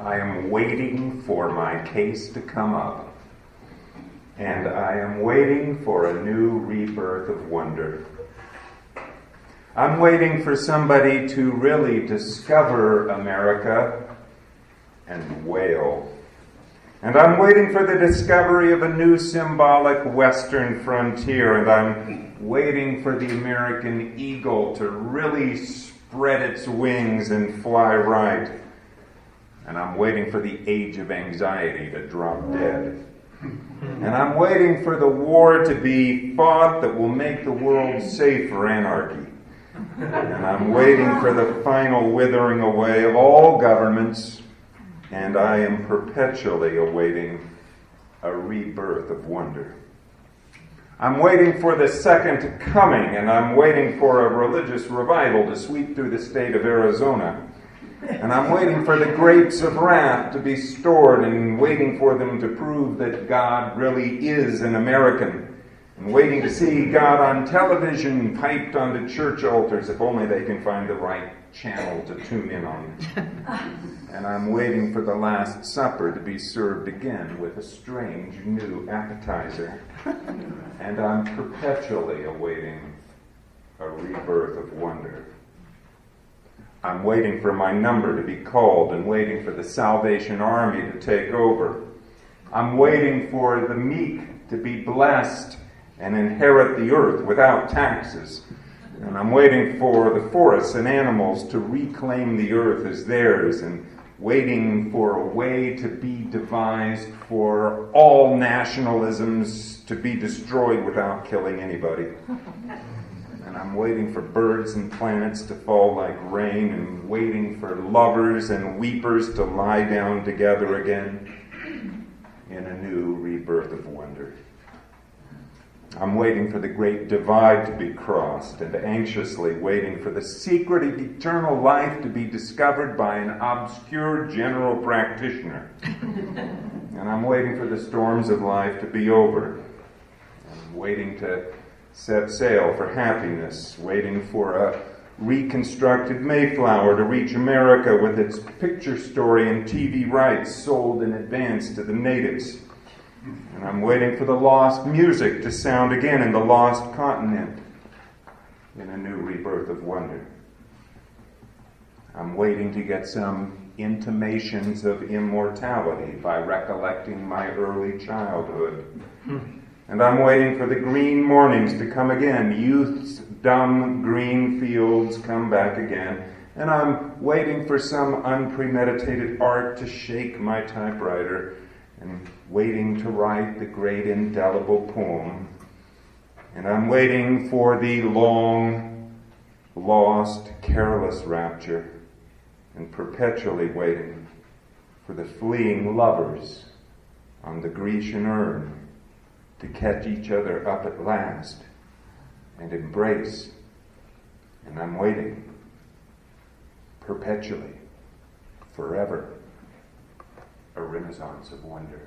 I am waiting for my case to come up, and I am waiting for a new rebirth of wonder. I'm waiting for somebody to really discover America and wail. And I'm waiting for the discovery of a new symbolic Western frontier, and I'm waiting for the American eagle to really spread its wings and fly right. And I'm waiting for the age of anxiety to drop dead. And I'm waiting for the war to be fought that will make the world safe for anarchy. And I'm waiting for the final withering away of all governments, and I am perpetually awaiting a rebirth of wonder. I'm waiting for the second coming, and I'm waiting for a religious revival to sweep through the state of Arizona. And I'm waiting for the grapes of wrath to be stored and waiting for them to prove that God really is an American. And waiting to see God on television piped onto church altars if only they can find the right channel to tune in on. And I'm waiting for the Last Supper to be served again with a strange new appetizer. And I'm perpetually awaiting a rebirth of wonder. I'm waiting for my number to be called and waiting for the Salvation Army to take over. I'm waiting for the meek to be blessed and inherit the earth without taxes. And I'm waiting for the forests and animals to reclaim the earth as theirs, and waiting for a way to be devised for all nationalisms to be destroyed without killing anybody. And I'm waiting for birds and planets to fall like rain, and waiting for lovers and weepers to lie down together again in a new rebirth of wonder. I'm waiting for the great divide to be crossed, and anxiously waiting for the secret of eternal life to be discovered by an obscure general practitioner. And I'm waiting for the storms of life to be over. I'm waiting to set sail for happiness, waiting for a reconstructed Mayflower to reach America with its picture story and TV rights sold in advance to the natives. And I'm waiting for the lost music to sound again in the lost continent in a new rebirth of wonder. I'm waiting to get some intimations of immortality by recollecting my early childhood. And I'm waiting for the green mornings to come again. Youth's dumb green fields come back again. And I'm waiting for some unpremeditated art to shake my typewriter, and waiting to write the great indelible poem. And I'm waiting for the long, lost, careless rapture, and perpetually waiting for the fleeing lovers on the Grecian urn to catch each other up at last and embrace. And I'm waiting perpetually, forever, a renaissance of wonder.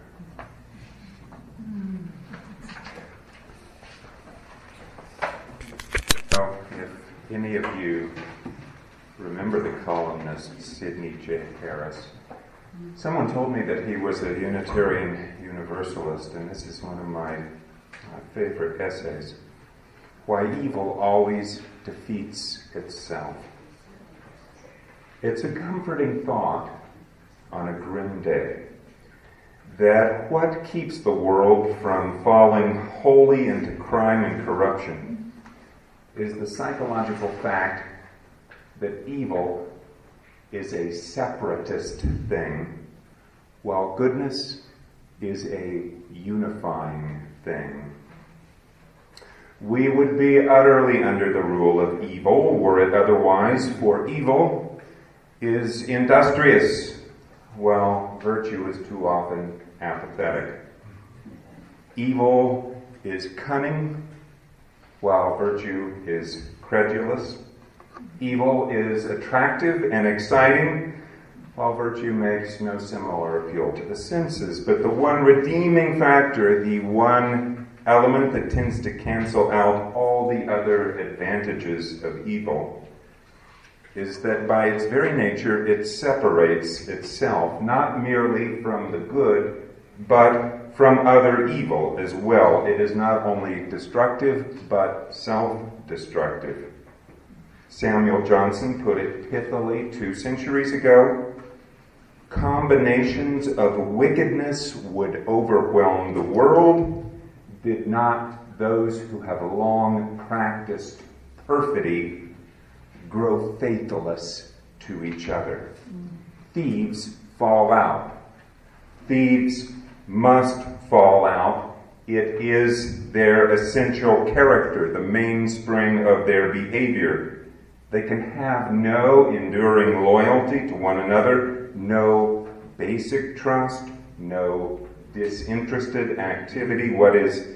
So, if any of you remember the columnist Sidney J. Harris, someone told me that he was a Unitarian Universalist, and this is one of my favorite essays: Why Evil Always Defeats Itself. It's a comforting thought on a grim day that what keeps the world from falling wholly into crime and corruption is the psychological fact that evil is a separatist thing, while goodness is a unifying thing. We would be utterly under the rule of evil were it otherwise, for evil is industrious, while virtue is too often apathetic. Evil is cunning, while virtue is credulous. Evil is attractive and exciting, while virtue makes no similar appeal to the senses. But the one redeeming factor, the one element that tends to cancel out all the other advantages of evil, is that by its very nature it separates itself not merely from the good, but from other evil as well. It is not only destructive, but self-destructive. Samuel Johnson put it pithily 2 centuries ago: combinations of wickedness would overwhelm the world, did not those who have long practiced perfidy grow faithless to each other. Thieves fall out. Thieves must fall out. It is their essential character, the mainspring of their behavior. They can have no enduring loyalty to one another, no basic trust, no disinterested activity. What is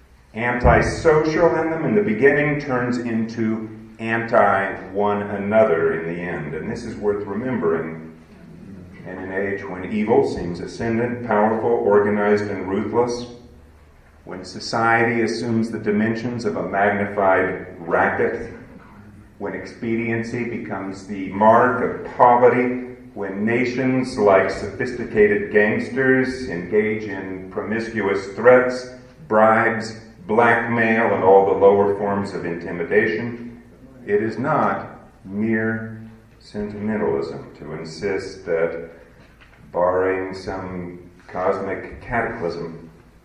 antisocial in them in the beginning turns into anti-one another in the end. And this is worth remembering in an age when evil seems ascendant, powerful, organized, and ruthless, when society assumes the dimensions of a magnified racket, when expediency becomes the mark of poverty, when nations like sophisticated gangsters engage in promiscuous threats, bribes, blackmail, and all the lower forms of intimidation. It is not mere sentimentalism to insist that, barring some cosmic cataclysm,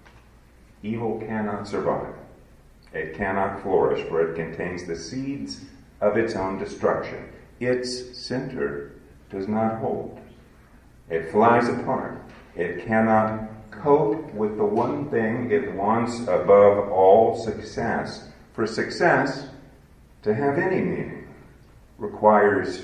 evil cannot survive. It cannot flourish, for it contains the seeds of its own destruction. Its center does not hold. It flies apart. It cannot cope with the one thing it wants above all: success. For success to have any meaning requires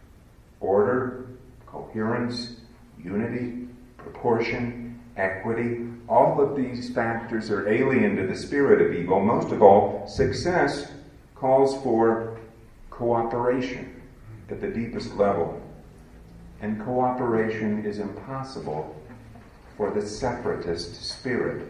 order, coherence, unity, proportion, equity. All of these factors are alien to the spirit of evil. Most of all, success calls for cooperation at the deepest level. And cooperation is impossible for the separatist spirit.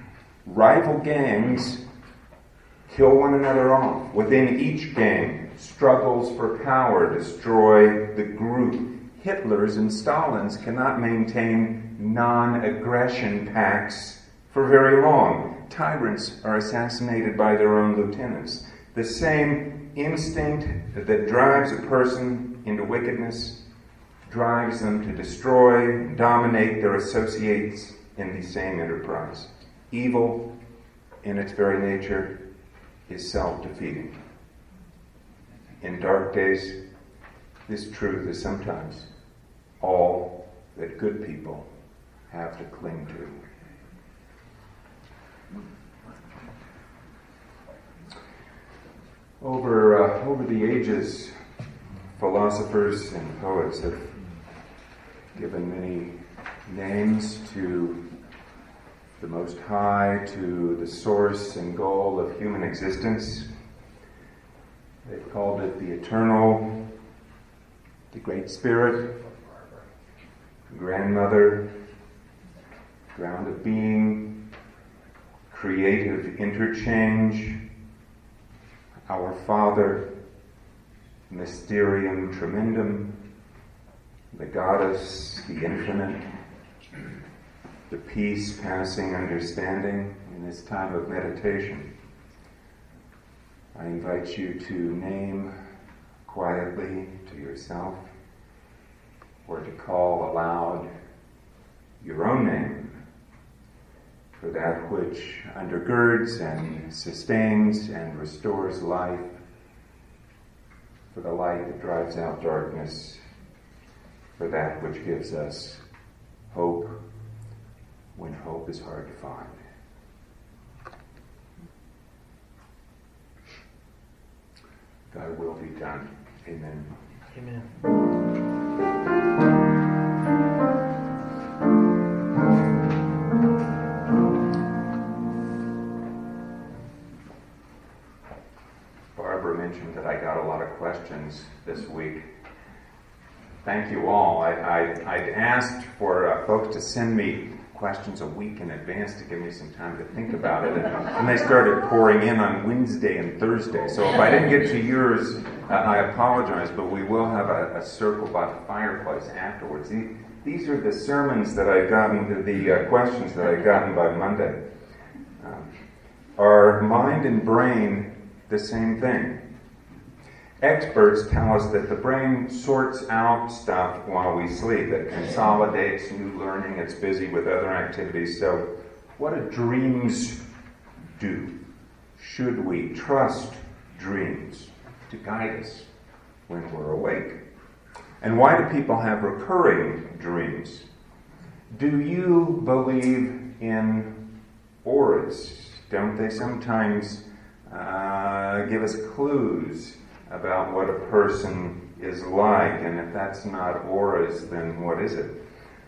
Rival gangs kill one another off. Within each gang, struggles for power destroy the group. Hitlers and Stalins cannot maintain non-aggression pacts for very long. Tyrants are assassinated by their own lieutenants. The same instinct that drives a person into wickedness drives them to destroy and dominate their associates in the same enterprise. Evil, in its very nature, is self-defeating. In dark days, this truth is sometimes all that good people have to cling to. Over the ages, philosophers and poets have given many names to the Most High, to the source and goal of human existence. They've called it the Eternal, the Great Spirit, Grandmother, Ground of Being, Creative Interchange, Our Father, Mysterium Tremendum, the Goddess, the Infinite, the peace passing understanding in this time of meditation. I invite you to name quietly to yourself, or to call aloud your own name for that which undergirds and sustains and restores life, for the light that drives out darkness, for that which gives us hope when hope is hard to find. Thy will be done. Amen. Amen. Barbara mentioned that I got a lot of questions this week. Thank you all. I'd asked for folks to send me questions a week in advance to give me some time to think about it. And they started pouring in on Wednesday and Thursday. So if I didn't get to yours, I apologize, but we will have a circle by the fireplace afterwards. These are the sermons that I've gotten, the questions that I've gotten by Monday. Are mind and brain the same thing? Experts tell us that the brain sorts out stuff while we sleep. It consolidates new learning. It's busy with other activities. So what do dreams do? Should we trust dreams to guide us when we're awake? And why do people have recurring dreams? Do you believe in auras? Don't they sometimes give us clues about what a person is like? And if that's not auras, then what is it?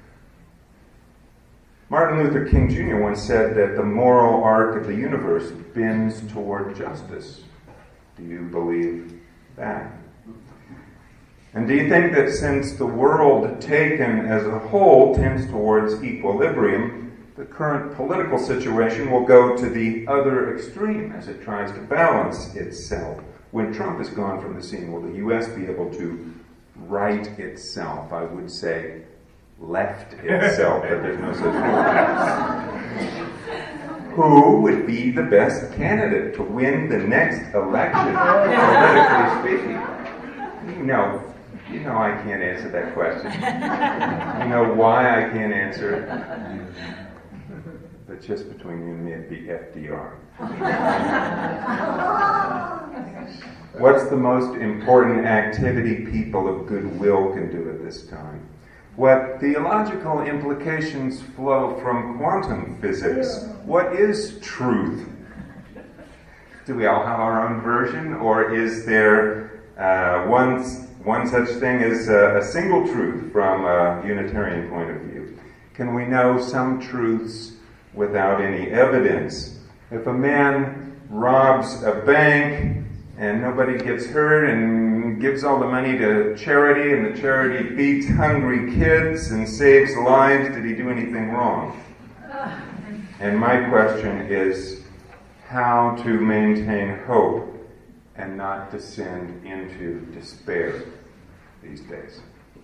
Martin Luther King Jr. once said that the moral arc of the universe bends toward justice. Do you believe that? And do you think that since the world taken as a whole tends towards equilibrium, the current political situation will go to the other extreme as it tries to balance itself? When Trump is gone from the scene, will the U.S. be able to right itself? I would say left itself, but there's no such thing. Who would be the best candidate to win the next election, politically speaking? You know I can't answer that question. You know why I can't answer it? But just between you and me, it'd be FDR. What's the most important activity people of goodwill can do at this time? What theological implications flow from quantum physics? What is truth? Do we all have our own version, or is there one such thing as a single truth from a Unitarian point of view? Can we know some truths without any evidence? If a man robs a bank and nobody gets hurt and gives all the money to charity, and the charity feeds hungry kids and saves lives, did he do anything wrong? And my question is how to maintain hope and not descend into despair these days.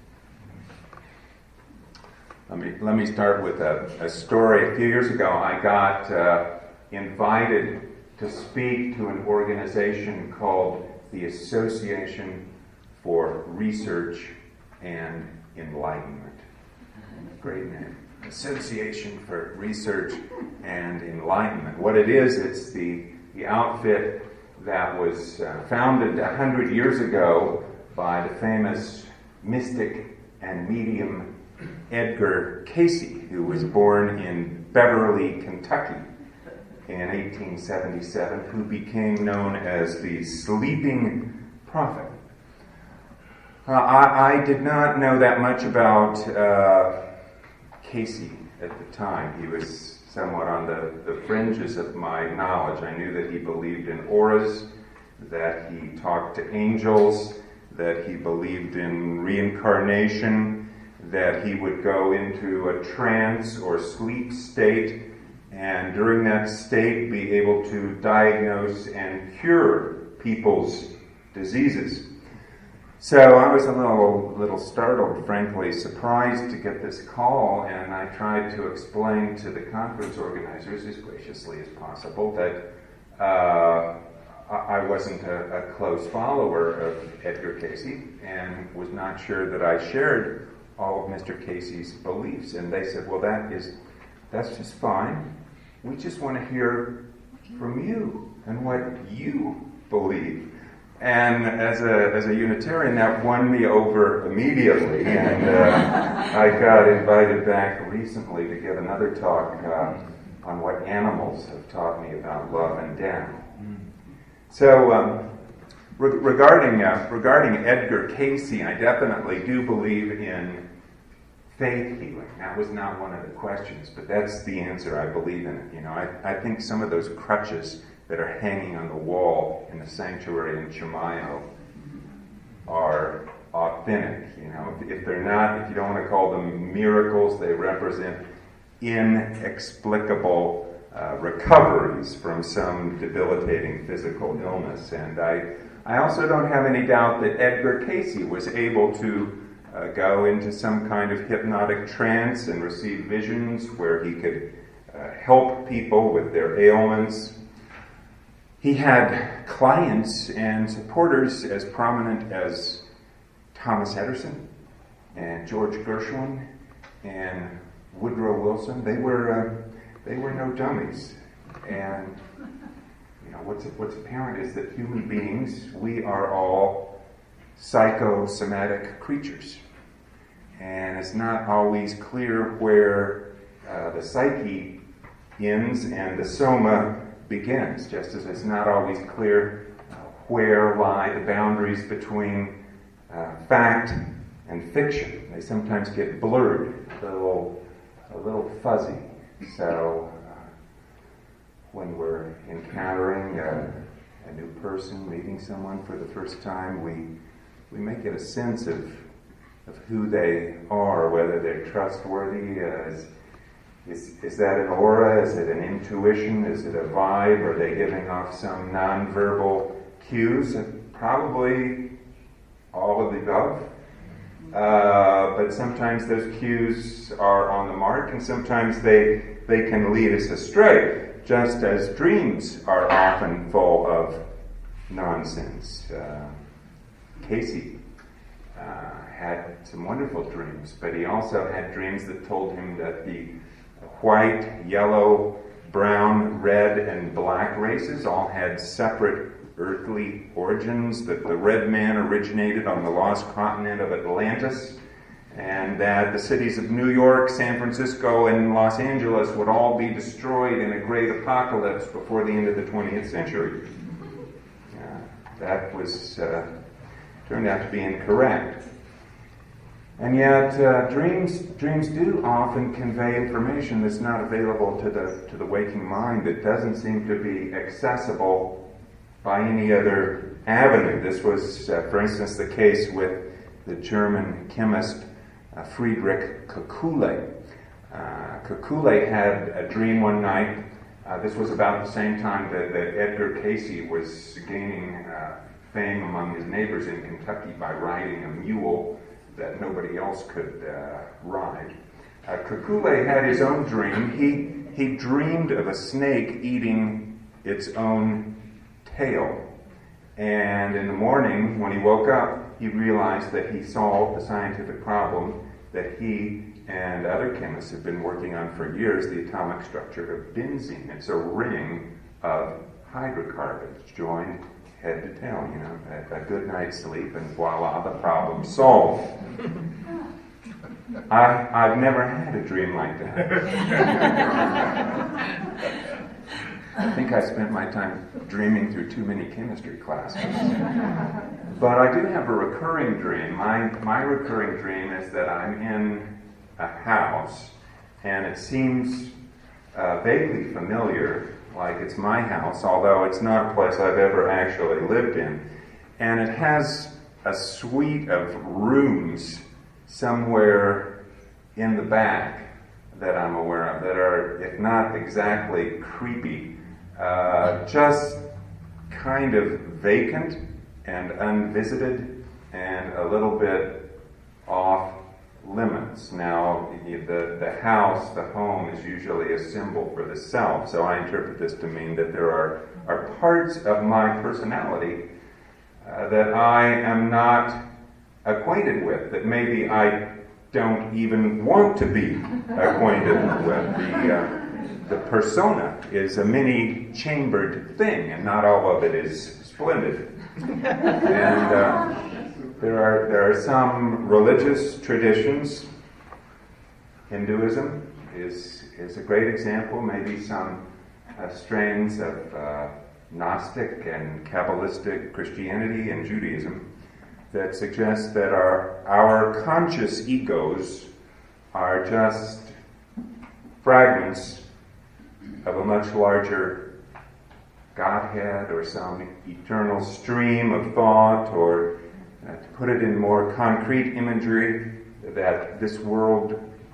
Let me start with a story. A few years ago, I got invited to speak to an organization called the Association for Research and Enlightenment. Great name. Association for Research and Enlightenment. What it is, it's the outfit that was founded 100 years ago by the famous mystic and medium Edgar Cayce, who was born in Beverly, Kentucky in 1877, who became known as the Sleeping Prophet. I did not know that much about Cayce at the time. He was somewhat on the fringes of my knowledge. I knew that he believed in auras, that he talked to angels, that he believed in reincarnation, that he would go into a trance or sleep state, and during that state be able to diagnose and cure people's diseases. So I was a little startled, frankly, surprised to get this call, and I tried to explain to the conference organizers as graciously as possible that I wasn't a close follower of Edgar Cayce and was not sure that I shared all of Mr. Cayce's beliefs. And they said, well, that's just fine. We just want to hear from you and what you believe. And as a Unitarian, that won me over immediately. And I got invited back recently to give another talk on what animals have taught me about love and death. So regarding Edgar Cayce, I definitely do believe in faith healing. That was not one of the questions, but that's the answer. I believe in it. You know, I think some of those crutches that are hanging on the wall in the sanctuary in Chimayo are authentic. You know, if they're not, if you don't want to call them miracles, they represent inexplicable recoveries from some debilitating physical illness. And I also don't have any doubt that Edgar Cayce was able to go into some kind of hypnotic trance and receive visions where he could help people with their ailments. He had clients and supporters as prominent as Thomas Edison and George Gershwin and Woodrow Wilson. They were no dummies. And what's apparent is that human beings, we are all psychosomatic creatures. And it's not always clear where the psyche ends and the soma begins, just as it's not always clear where lie the boundaries between fact and fiction. They sometimes get blurred, a little fuzzy. So when we're encountering a new person, meeting someone for the first time, we may get a sense of who they are, whether they're trustworthy. Is that an aura? Is it an intuition? Is it a vibe? Are they giving off some nonverbal cues? Probably all of the above. But sometimes those cues are on the mark, and sometimes they can lead us astray, just as dreams are often full of nonsense. Cayce had some wonderful dreams, but he also had dreams that told him that the white, yellow, brown, red, and black races all had separate earthly origins, that the red man originated on the lost continent of Atlantis, and that the cities of New York, San Francisco, and Los Angeles would all be destroyed in a great apocalypse before the end of the 20th century. That was turned out to be incorrect. And yet, dreams do often convey information that's not available to the waking mind, that doesn't seem to be accessible by any other avenue. This was, for instance, the case with the German chemist Friedrich Kekule. Kekule had a dream one night. This was about the same time that Edgar Cayce was gaining fame among his neighbors in Kentucky by riding a mule that nobody else could ride. Kekule had his own dream. He dreamed of a snake eating its own tail. And in the morning, when he woke up, he realized that he solved the scientific problem that he and other chemists have been working on for years, the atomic structure of benzene. It's a ring of hydrocarbons joined head to tail, a good night's sleep, and voila, the problem solved. I've never had a dream like that. I think I spent my time dreaming through too many chemistry classes. But I do have a recurring dream. My recurring dream is that I'm in a house, and it seems vaguely familiar, like it's my house, although it's not a place I've ever actually lived in. And it has a suite of rooms somewhere in the back that I'm aware of that are, if not exactly creepy, just kind of vacant and unvisited and a little bit off limits. Now, the house, the home, is usually a symbol for the self, so I interpret this to mean that there are parts of my personality that I am not acquainted with, that maybe I don't even want to be acquainted with. The persona is a many-chambered thing, and not all of it is splendid. And there are some religious traditions. Hinduism is a great example, maybe some strains of Gnostic and Kabbalistic Christianity and Judaism that suggest that our conscious egos are just fragments of a much larger Godhead or some eternal stream of thought, or to put it in more concrete imagery, that this world, our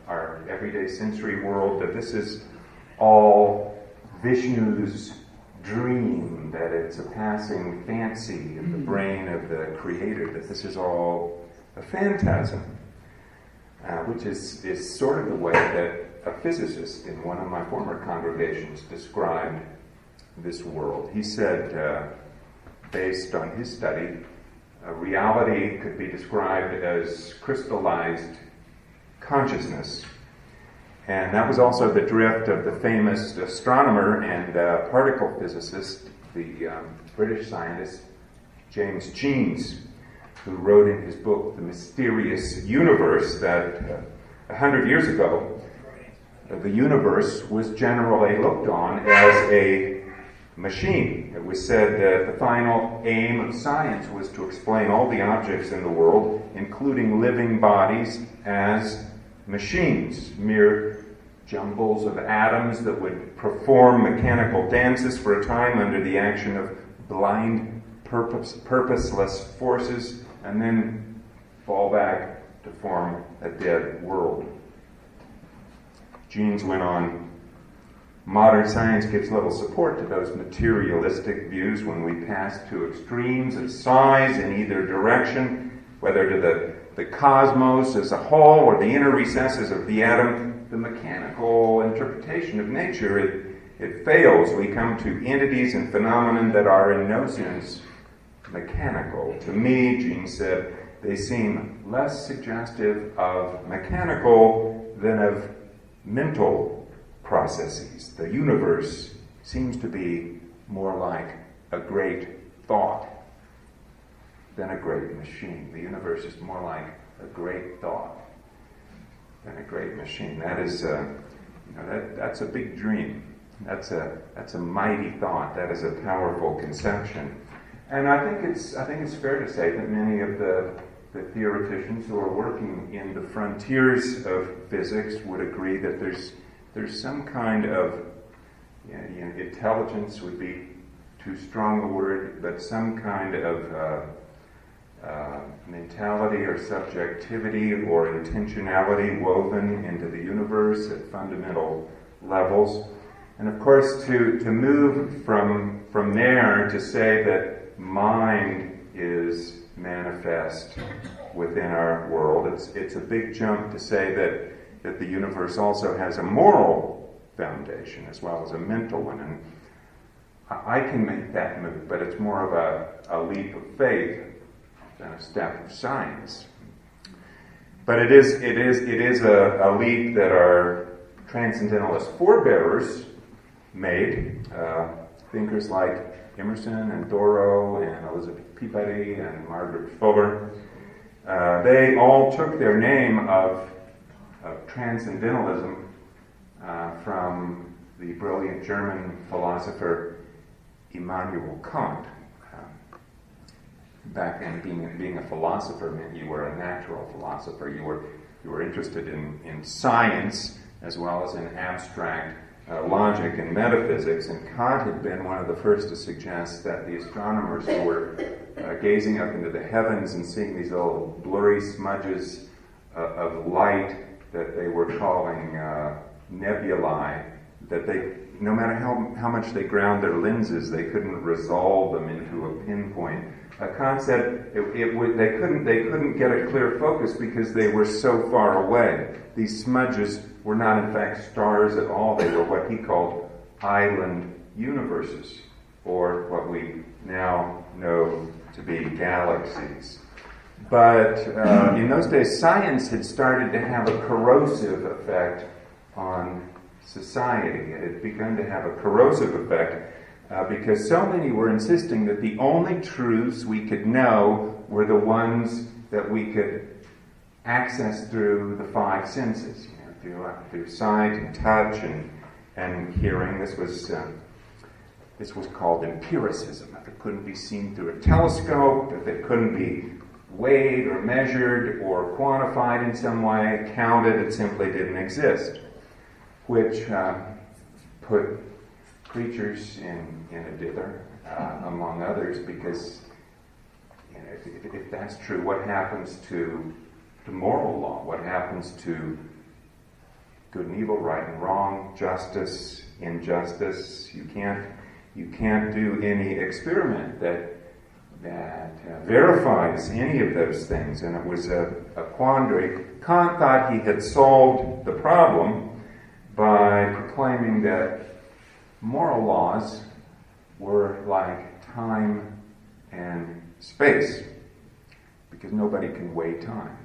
our everyday sensory world, that this is all Vishnu's dream, that it's a passing fancy in the brain of the creator, that this is all a phantasm, which is sort of the way that a physicist in one of my former congregations described this world. He said, based on his study, reality could be described as crystallized consciousness. And that was also the drift of the famous astronomer and particle physicist, the British scientist James Jeans, who wrote in his book, The Mysterious Universe, that 100 years ago, the universe was generally looked on as a machine. It was said that the final aim of science was to explain all the objects in the world, including living bodies, as machines, mere jumbles of atoms that would perform mechanical dances for a time under the action of blind, purposeless forces, and then fall back to form a dead world. Jeans went on, modern science gives little support to those materialistic views when we pass to extremes of size in either direction, whether to the cosmos as a whole or the inner recesses of the atom. The mechanical interpretation of nature, it fails. We come to entities and phenomena that are in no sense mechanical. To me, Jeans said, they seem less suggestive of mechanical than of mental processes. The universe seems to be more like a great thought than a great machine. The universe is more like a great thought than a great machine. That is, that's a big dream. That's a mighty thought. That is a powerful conception. And I think it's fair to say that many of the theoreticians who are working in the frontiers of physics would agree that there's some kind of intelligence would be too strong a word, but some kind of mentality or subjectivity or intentionality woven into the universe at fundamental levels. And of course, to move from there to say that mind is manifest within our world, it's a big jump to say that the universe also has a moral foundation as well as a mental one. And I can make that move, but it's more of a leap of faith than a step of science. But it is a leap that our transcendentalist forebears made. Thinkers like Emerson and Thoreau and Elizabeth Peabody and Margaret Fuller. They all took their name of transcendentalism from the brilliant German philosopher Immanuel Kant. Back then, being a philosopher meant you were a natural philosopher. You were interested in science as well as in abstract logic and metaphysics. And Kant had been one of the first to suggest that the astronomers who were gazing up into the heavens and seeing these little blurry smudges of light that they were calling nebulae, that they, no matter how much they ground their lenses, they couldn't resolve them into a pinpoint. Kant said they couldn't get a clear focus because they were so far away. These smudges were not in fact stars at all. They were what he called island universes, or what we now know to be galaxies. But in those days, science had started to have a corrosive effect on society. It had begun to have a corrosive effect because so many were insisting that the only truths we could know were the ones that we could access through the five senses, through sight and touch and hearing. This was called empiricism. If it couldn't be seen through a telescope, if it couldn't be weighed or measured or quantified in some way, counted, it simply didn't exist, which put preachers in a dither, among others, because if that's true, what happens to moral law? What happens to good and evil, right and wrong, justice, injustice. You can't do any experiment that verifies any of those things, and it was a quandary. Kant thought he had solved the problem by proclaiming that moral laws were like time and space, because nobody can weigh time.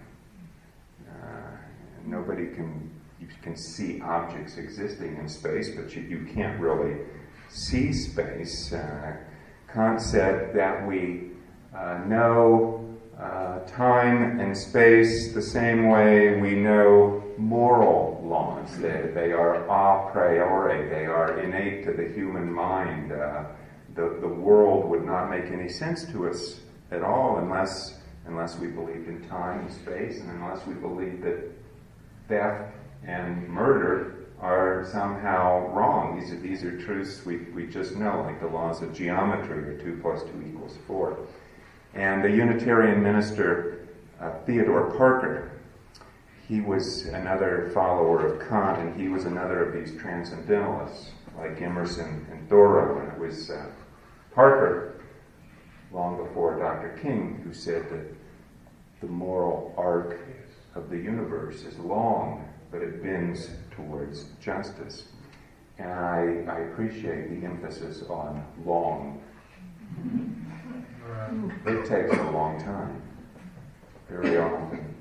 You can see objects existing in space, but you can't really see space. Kant said that we know time and space the same way we know moral laws. They are a priori, they are innate to the human mind. The world would not make any sense to us at all unless we believed in time and space, and unless we believed that theft and murder are somehow wrong. These are truths we just know, like the laws of geometry, or 2 + 2 = 4. And the Unitarian minister, Theodore Parker, he was another follower of Kant, and he was another of these transcendentalists, like Emerson and Thoreau. And it was Parker, long before Dr. King, who said that the moral arc of the universe is long, but it bends towards justice. And I appreciate the emphasis on long. It takes a long time, very often.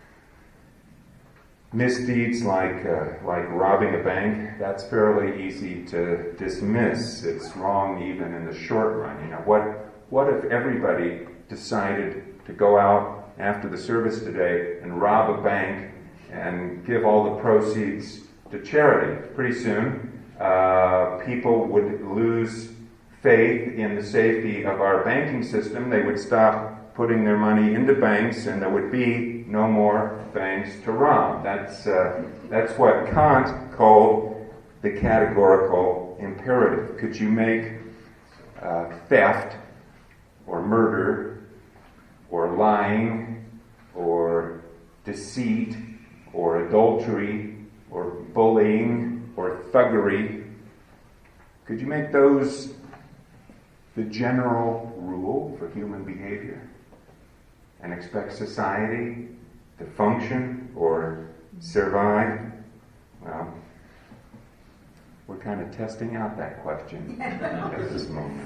Misdeeds like robbing a bank, that's fairly easy to dismiss. It's wrong even in the short run. What if everybody decided to go out after the service today and rob a bank and give all the proceeds to charity? Pretty soon, people would lose faith in the safety of our banking system. They would stop putting their money into banks, and there would be no more banks to rob. That's what Kant called the categorical imperative. Could you make theft or murder or lying or deceit or adultery or bullying or thuggery, could you make those the general rule for human behavior and expect society to function or survive? Well, we're kind of testing out that question at this moment.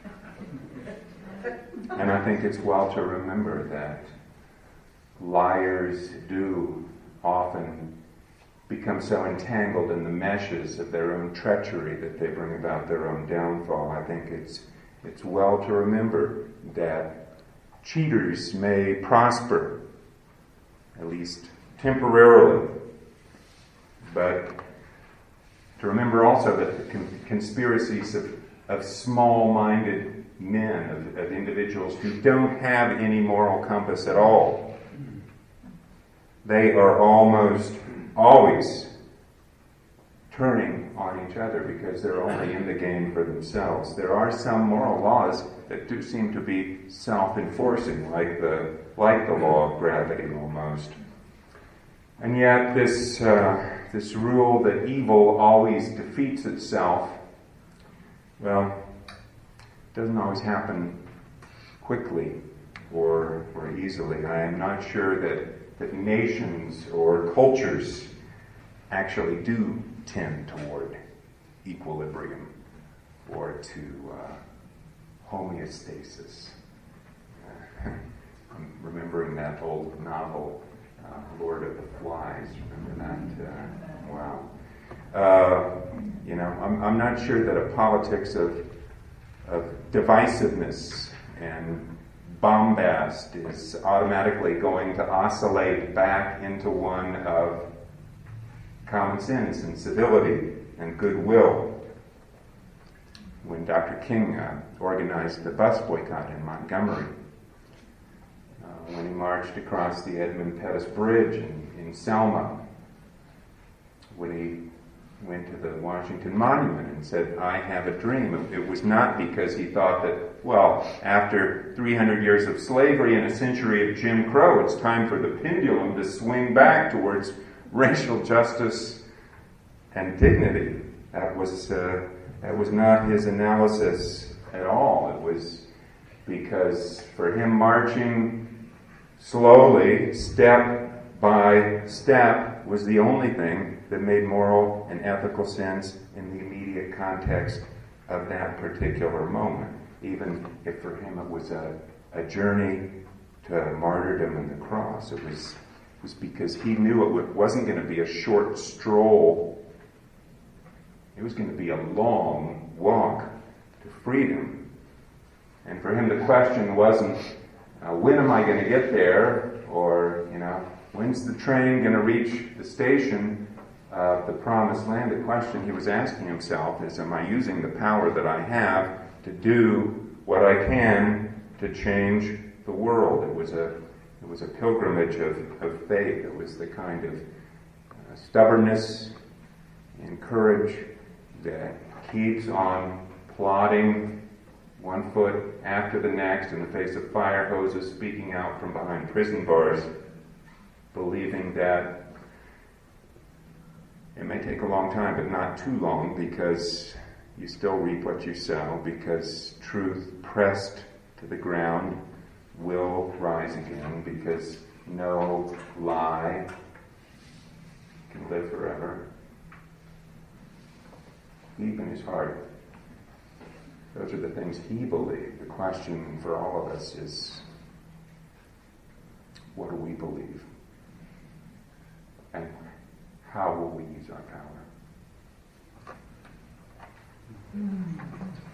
And I think it's well to remember that liars do often become so entangled in the meshes of their own treachery that they bring about their own downfall. I think it's well to remember that cheaters may prosper, at least temporarily, but to remember also that the conspiracies of small-minded men, of individuals who don't have any moral compass at all, they are almost always turning on each other because they're only in the game for themselves. There are some moral laws that do seem to be self-enforcing, like the law of gravity almost. And yet this rule that evil always defeats itself, well, doesn't always happen quickly or easily. I am not sure that nations or cultures actually do tend toward equilibrium or to homeostasis. I'm remembering that old novel, Lord of the Flies. Remember that? Wow. I'm not sure that a politics of divisiveness and bombast is automatically going to oscillate back into one of common sense and civility and goodwill. When Dr. King organized the bus boycott in Montgomery, when he marched across the Edmund Pettus Bridge in Selma, when he went to the Washington Monument and said, "I have a dream." It was not because he thought that, well, after 300 years of slavery and a century of Jim Crow, it's time for the pendulum to swing back towards racial justice and dignity. That was not his analysis at all. It was because for him marching slowly, step by step, was the only thing that made moral and ethical sense in the immediate context of that particular moment. Even if for him it was a journey to martyrdom and the cross, it was because he knew it wasn't going to be a short stroll. It was going to be a long walk to freedom. And for him the question wasn't, when am I going to get there? Or, when's the train going to reach the station of the promised land? The question he was asking himself is, am I using the power that I have to do what I can to change the world? It was a pilgrimage of faith. It was the kind of stubbornness and courage that keeps on plodding one foot after the next in the face of fire hoses speaking out from behind prison bars, believing that it may take a long time, but not too long, because you still reap what you sow, because truth pressed to the ground will rise again, because no lie can live forever. Deep in his heart, those are the things he believed. The question for all of us is, what do we believe? And how will we use our power?